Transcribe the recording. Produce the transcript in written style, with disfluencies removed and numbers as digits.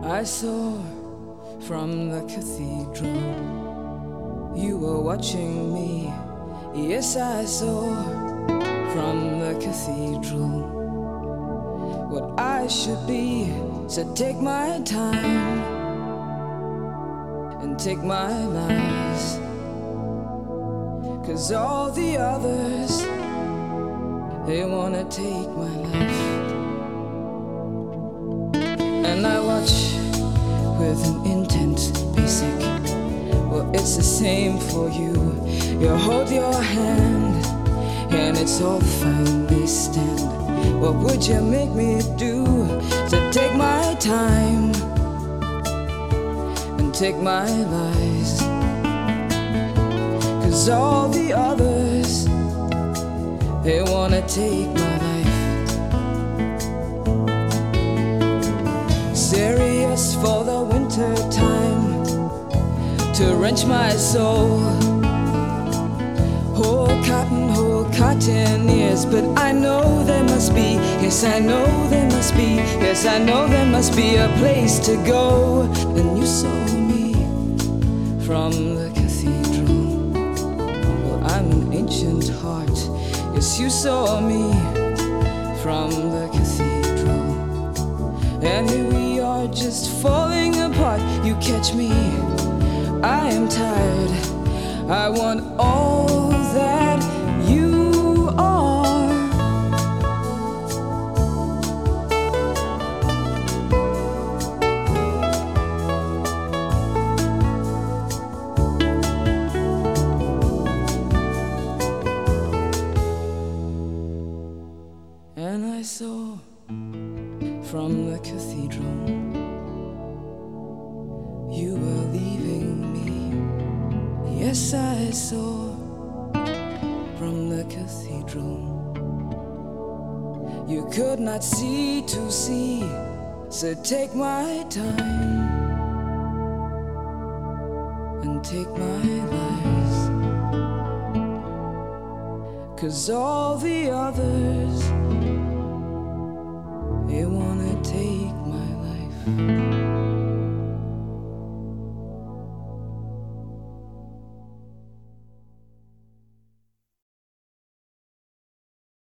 I saw from the cathedral. You were watching me. Yes, I saw from the cathedral what I should be. So take my time and take my lies, 'cause all the others, they wanna take my life. And I watch with an intent basic. Well, it's the same for you. You hold your hand and it's all fine, they stand. What would you make me do to take my time and take my lies? 'Cause all the others, they wanna take my life. Serious for the winter time, to wrench my soul. Whole cotton ears, but I know there must be, yes I know there must be, yes I know there must be a place to go. Then you saw me from the cathedral. Well, I'm an ancient heart. Yes, you saw me from the cathedral. And here we are just falling apart. You catch me, I am tired. I want all that you are. And I saw from the cathedral you were leaving me. Yes, I saw from the cathedral. You could not see to see, so take my time and take my lies. 'Cause all the others,